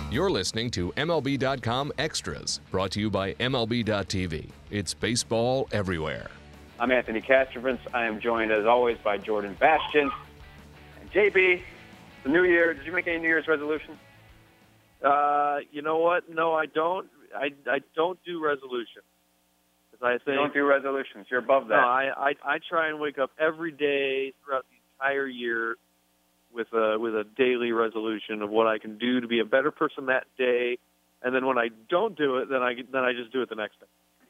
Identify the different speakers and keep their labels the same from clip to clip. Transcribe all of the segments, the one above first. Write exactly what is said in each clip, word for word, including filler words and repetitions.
Speaker 1: You're listening to M L B dot com Extras, brought to you by M L B dot T V. It's baseball everywhere.
Speaker 2: I'm Anthony Castrovance. I am joined, as always, by Jordan Bastian. And J B, the new year, did you make any New Year's resolutions?
Speaker 3: Uh, you know what? No, I don't. I, I don't do resolutions. I think,
Speaker 2: you don't do resolutions. You're above that.
Speaker 3: No, I, I I try and wake up every day throughout the entire year with a with a daily resolution of what I can do to be a better person that day, and then when I don't do it, then I then I just do it the next day.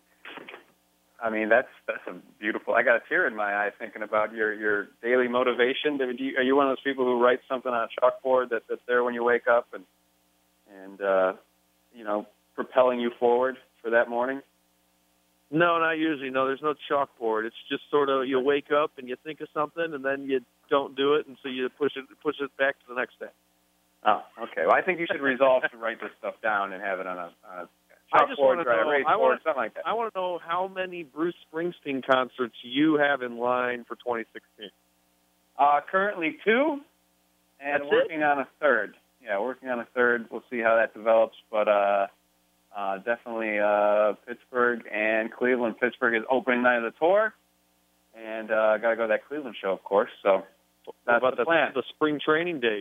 Speaker 2: I mean, that's that's a beautiful. I got a tear in my eye thinking about your, your daily motivation. Do you, are you one of those people who writes something on a chalkboard that, that's there when you wake up and and uh, you know propelling you forward for that morning?
Speaker 3: No, not usually. No, there's no chalkboard. It's just sort of you wake up and you think of something, and then you don't do it, and so you push it push it back to the next day.
Speaker 2: Oh, okay. Well, I think you should resolve to write this stuff down and have it on a, on a chalkboard,
Speaker 3: dry
Speaker 2: erase
Speaker 3: I
Speaker 2: board,
Speaker 3: want,
Speaker 2: something like that.
Speaker 3: I want to know how many Bruce Springsteen concerts you have in line for twenty sixteen.
Speaker 2: Uh, currently two, and
Speaker 3: That's
Speaker 2: working
Speaker 3: it?
Speaker 2: on a third. Yeah, working on a third. We'll see how that develops, but uh, uh, definitely uh, Pittsburgh and Cleveland. Pittsburgh is opening night of the tour, and uh, got to go to that Cleveland show, of course. So that's
Speaker 3: about
Speaker 2: the plan.
Speaker 3: The spring training date.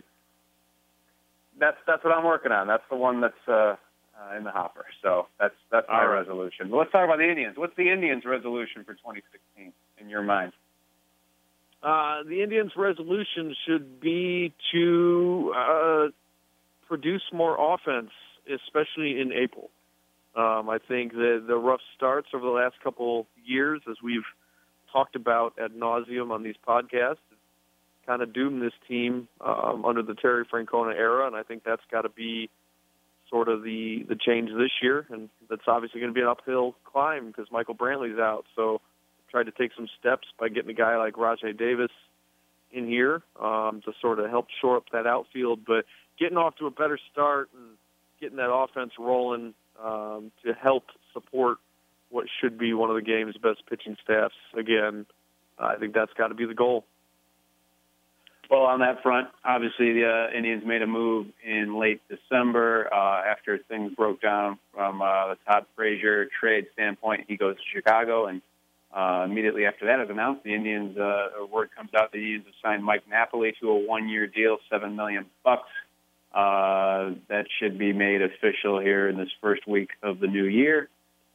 Speaker 2: That's that's what I'm working on. That's the one that's uh, uh, in the hopper. So that's that's my
Speaker 3: All right.
Speaker 2: resolution. But let's talk about the Indians. What's the Indians' resolution for twenty sixteen in your mind?
Speaker 3: Uh, the Indians' resolution should be to uh, produce more offense, especially in April. Um, I think that the rough starts over the last couple years, as we've talked about ad nauseum on these podcasts, kind of doomed this team um, under the Terry Francona era, and I think that's got to be sort of the, the change this year, and that's obviously going to be an uphill climb because Michael Brantley's out, so tried to take some steps by getting a guy like Rajai Davis in here um, to sort of help shore up that outfield, but getting off to a better start and getting that offense rolling um, to help support what should be one of the game's best pitching staffs. Again, I think that's got to be the goal.
Speaker 2: Well, on that front, obviously the uh, Indians made a move in late December uh, after things broke down from uh, the Todd Frazier trade standpoint. He goes to Chicago, and uh, immediately after that is announced, the Indians, uh, word comes out, the Indians have signed Mike Napoli to a one-year deal, seven million bucks. Uh, that should be made official here in this first week of the new year.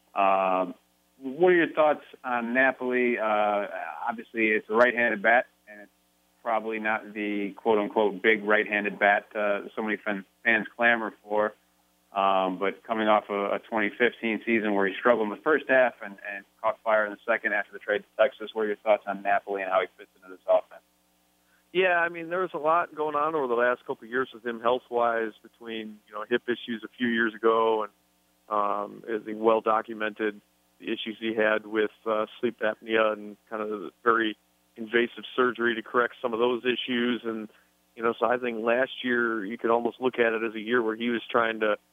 Speaker 2: Um, what are your thoughts on Napoli? Uh, obviously, it's a right-handed bat, and it's probably not the quote-unquote big right-handed bat uh, so many fans clamor for. Um, but coming off a, a twenty fifteen season where he struggled in the first half and, and caught fire in the second after the trade to Texas, what are your thoughts on Napoli and how he fits into this offense?
Speaker 3: Yeah, I mean, there was a lot going on over the last couple of years with him health-wise between, you know, hip issues a few years ago and um, I think well-documented the issues he had with uh, sleep apnea and kind of very invasive surgery to correct some of those issues. And, you know, so I think last year you could almost look at it as a year where he was trying to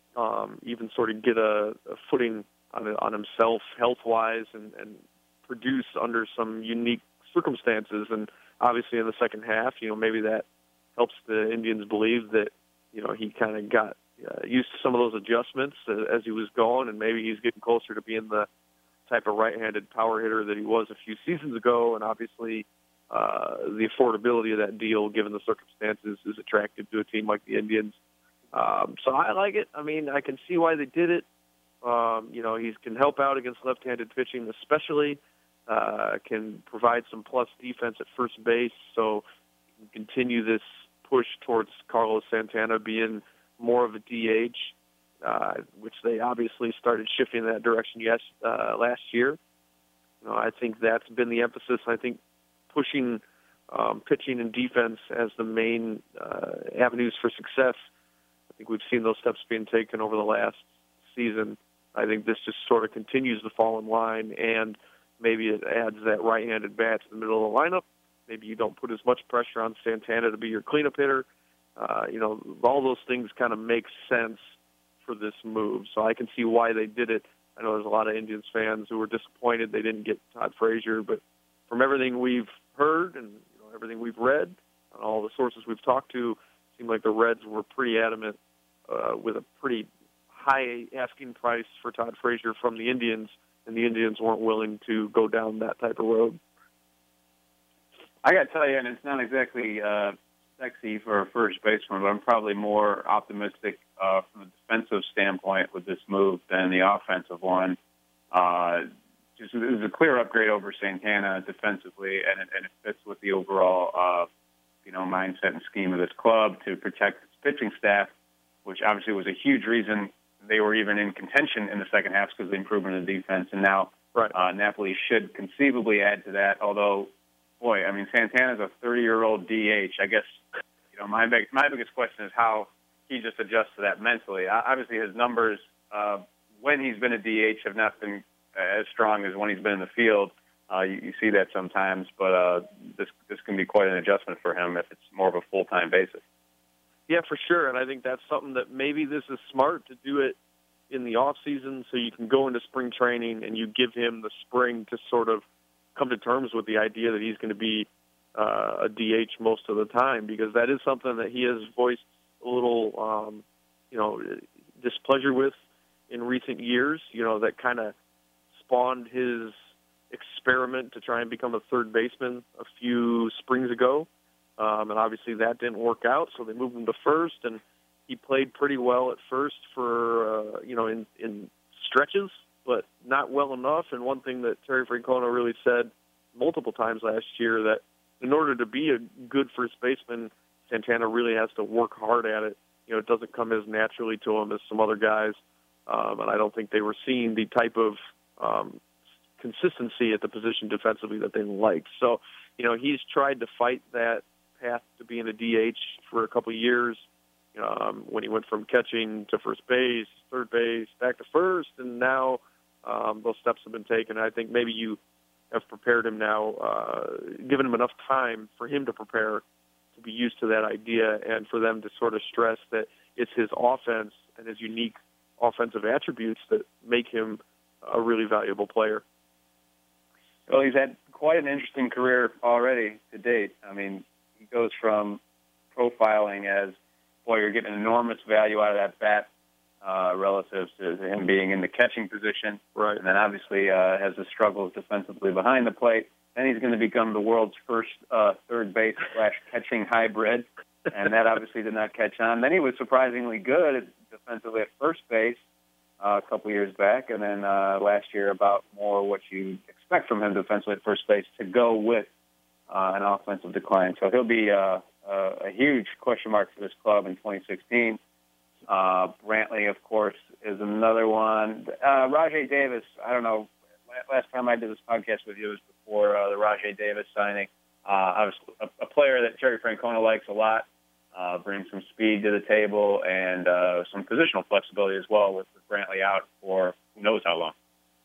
Speaker 3: um, even sort of get a, a footing on, on himself health-wise and, and produce under some unique circumstances. And obviously in the second half, you know, maybe that helps the Indians believe that, you know, he kind of got uh, used to some of those adjustments uh, as he was going, and maybe he's getting closer to being the type of right-handed power hitter that he was a few seasons ago. And obviously uh, the affordability of that deal, given the circumstances, is attractive to a team like the Indians. Um, so I like it. I mean, I can see why they did it. Um, you know, he can help out against left-handed pitching especially. Uh, can provide some plus defense at first base, so continue this push towards Carlos Santana being more of a D H, uh, which they obviously started shifting in that direction yes uh, last year. You know, I think that's been the emphasis. I think pushing um, pitching and defense as the main uh, avenues for success. I think we've seen those steps being taken over the last season. I think this just sort of continues the fall in line, and maybe it adds that right-handed bat to the middle of the lineup. Maybe you don't put as much pressure on Santana to be your cleanup hitter. Uh, you know, all those things kind of make sense for this move. So I can see why they did it. I know there's a lot of Indians fans who were disappointed they didn't get Todd Frazier, but from everything we've heard and you know, everything we've read and all the sources we've talked to, it seemed like the Reds were pretty adamant uh, with a pretty high asking price for Todd Frazier from the Indians, and the Indians weren't willing to go down that type of road.
Speaker 2: I got to tell you, and it's not exactly uh, sexy for a first baseman, but I'm probably more optimistic uh, from a defensive standpoint with this move than the offensive one. Uh, just it was a clear upgrade over Santana defensively, and it, and it fits with the overall, uh, you know, mindset and scheme of this club to protect its pitching staff, which obviously was a huge reason they were even in contention in the second half because of the improvement in the defense. And now
Speaker 3: right.
Speaker 2: uh, Napoli should conceivably add to that. Although, boy, I mean, Santana's a thirty-year-old D H. I guess, you know, my big, my biggest question is how he just adjusts to that mentally. Obviously, his numbers uh, when he's been a D H have not been as strong as when he's been in the field. Uh, you, you see that sometimes, but uh, this this can be quite an adjustment for him if it's more of a full-time basis.
Speaker 3: Yeah, for sure, and I think that's something that maybe this is smart to do it in the off season, so you can go into spring training and you give him the spring to sort of come to terms with the idea that he's going to be uh, a D H most of the time, because that is something that he has voiced a little, um, you know, displeasure with in recent years. You know, that kind of spawned his experiment to try and become a third baseman a few springs ago. Um, and obviously that didn't work out, so they moved him to first, and he played pretty well at first for, uh, you know, in, in stretches, but not well enough. And one thing that Terry Francona really said multiple times last year, that in order to be a good first baseman, Santana really has to work hard at it. You know, it doesn't come as naturally to him as some other guys, um, and I don't think they were seeing the type of um, consistency at the position defensively that they liked. So, you know, he's tried to fight that path to being a D H for a couple of years, um, when he went from catching to first base, third base, back to first, and now um, those steps have been taken. I think maybe you have prepared him now, uh, given him enough time for him to prepare to be used to that idea, and for them to sort of stress that it's his offense and his unique offensive attributes that make him a really valuable player.
Speaker 2: Well, he's had quite an interesting career already to date. I mean, he goes from profiling as, boy, you're getting enormous value out of that bat uh, relative to him being in the catching position.
Speaker 3: Right.
Speaker 2: And then obviously uh, has the struggles defensively behind the plate. Then he's going to become the world's first uh, third base slash catching hybrid. And that obviously did not catch on. Then he was surprisingly good defensively at first base uh, a couple years back. And then uh, last year about more what you expect from him defensively at first base to go with Uh, an offensive decline. So he'll be uh, uh, a huge question mark for this club in twenty sixteen. Uh, Brantley, of course, is another one. Uh, Rajai Davis, I don't know, last time I did this podcast with you was before uh, the Rajai Davis signing. Uh, I was a, a player that Terry Francona likes a lot, uh, brings some speed to the table and uh, some positional flexibility as well with, with Brantley out for who knows how long.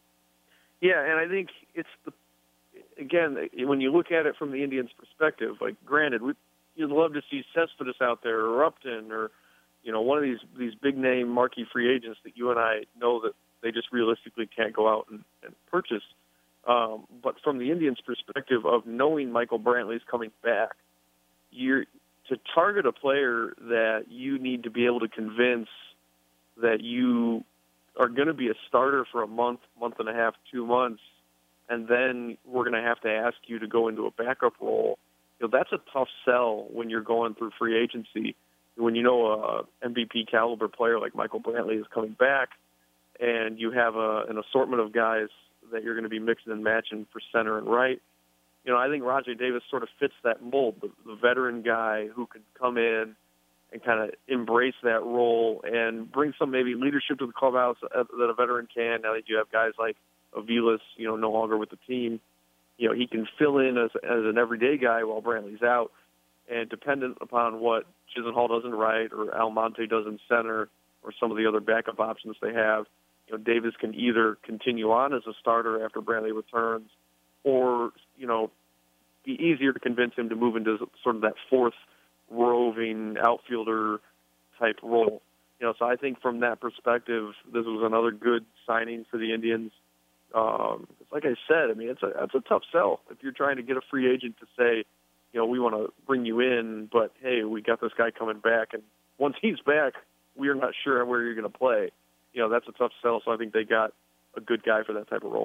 Speaker 3: Yeah, and I think it's the Again, when you look at it from the Indians' perspective, like, granted, we, you'd love to see Cespedes out there, or Upton, or, you know, one of these these big-name marquee free agents that you and I know that they just realistically can't go out and, and purchase. Um, but from the Indians' perspective of knowing Michael Brantley's coming back, you're to target a player that you need to be able to convince that you are going to be a starter for a month, month and a half, two months, and then we're going to have to ask you to go into a backup role. You know, that's a tough sell when you're going through free agency. When you know a M V P caliber player like Michael Brantley is coming back, and you have a, an assortment of guys that you're going to be mixing and matching for center and right. You know, I think Rajai Davis sort of fits that mold, the, the veteran guy who could come in and kind of embrace that role and bring some maybe leadership to the clubhouse that a veteran can. Now that you have guys like Aviles, you know, no longer with the team, you know, he can fill in as, as an everyday guy while Brantley's out. And dependent upon what Chisenhall does in right or Almonte does in center or some of the other backup options they have, you know, Davis can either continue on as a starter after Brantley returns, or, you know, be easier to convince him to move into sort of that fourth roving outfielder type role. You know, so I think from that perspective, this was another good signing for the Indians. Um, like I said, I mean, it's a it's a tough sell if you're trying to get a free agent to say, you know, we want to bring you in, but hey, we got this guy coming back, and once he's back, we are not sure where you're going to play. You know, that's a tough sell, so I think they got a good guy for that type of role.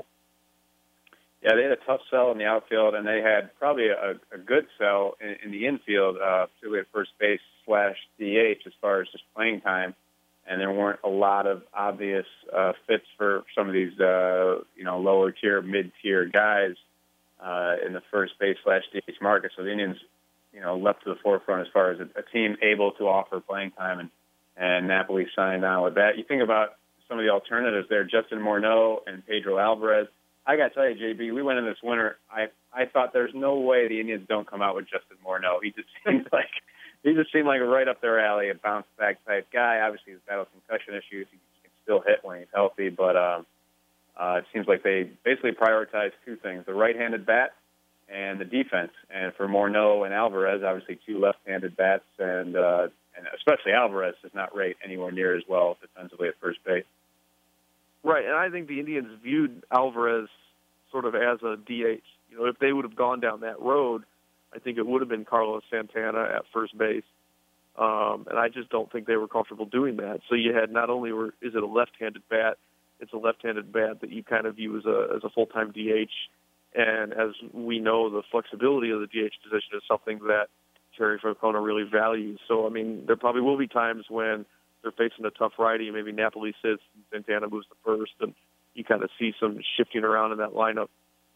Speaker 2: Yeah, they had a tough sell in the outfield, and they had probably a, a good sell in, in the infield, uh, particularly at first base slash D H as far as just playing time. And there weren't a lot of obvious uh, fits for some of these, uh, you know, lower tier, mid tier guys uh, in the first base slash D H market. So the Indians, you know, left to the forefront as far as a, a team able to offer playing time, and and Napoli signed on with that. You think about some of the alternatives there: Justin Morneau and Pedro Alvarez. I got to tell you, J B, we went in this winter. I I thought there's no way the Indians don't come out with Justin Morneau. He just seemed like he just seemed like right up their alley, a bounce back type guy. Obviously, he's battled concussion issues. He can still hit when he's healthy, but um, uh, it seems like they basically prioritize two things: the right-handed bat and the defense. And for Morneau and Alvarez, obviously two left-handed bats, and uh, and especially Alvarez does not rate anywhere near as well defensively at first base.
Speaker 3: Right, and I think the Indians viewed Alvarez sort of as a D H. You know, if they would have gone down that road, I think it would have been Carlos Santana at first base. Um, and I just don't think they were comfortable doing that. So you had not only were, is it a left-handed bat, it's a left-handed bat that you kind of view as a as a full-time D H. And as we know, the flexibility of the D H position is something that Terry Francona really values. So, I mean, there probably will be times when they're facing a tough righty, maybe Napoli sits and Santana moves to first, and you kind of see some shifting around in that lineup.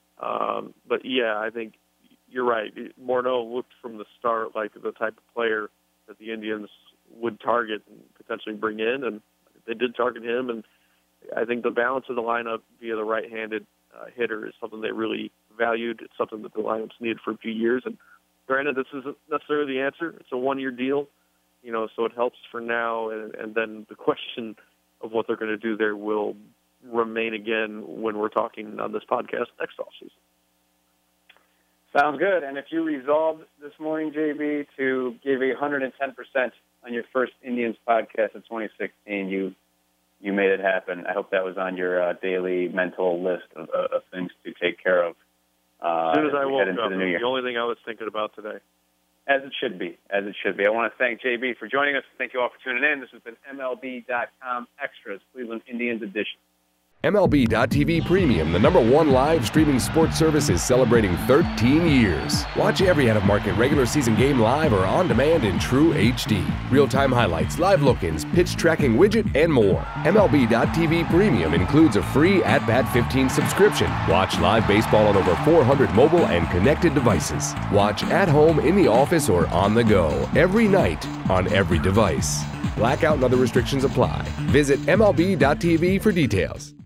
Speaker 3: Um, but, yeah, I think you're right. Morneau looked from the start like the type of player that the Indians would target and potentially bring in, and they did target him. And I think the balance of the lineup via the right-handed uh, hitter is something they really valued. It's something that the lineups needed for a few years. And granted, this isn't necessarily the answer. It's a one-year deal. You know, so it helps for now, and, and then the question of what they're going to do there will remain again when we're talking on this podcast next offseason.
Speaker 2: Sounds good. And if you resolved this morning, J B, to give a one hundred ten percent on your first Indians podcast of twenty sixteen, you you made it happen. I hope that was on your uh, daily mental list of, uh, of things to take care of. Uh,
Speaker 3: as soon as I woke up,
Speaker 2: the,
Speaker 3: it was the only thing I was thinking about today.
Speaker 2: As it should be, as it should be. I want to thank J B for joining us. Thank you all for tuning in. This has been M L B dot com Extras, Cleveland Indians edition.
Speaker 1: M L B dot T V Premium, the number one live streaming sports service, is celebrating thirteen years. Watch every out-of-market regular season game live or on demand in true H D. Real-time highlights, live look-ins, pitch tracking widget, and more. M L B dot T V Premium includes a free At Bat fifteen subscription. Watch live baseball on over four hundred mobile and connected devices. Watch at home, in the office, or on the go every night on every device. Blackout and other restrictions apply. Visit M L B dot T V for details.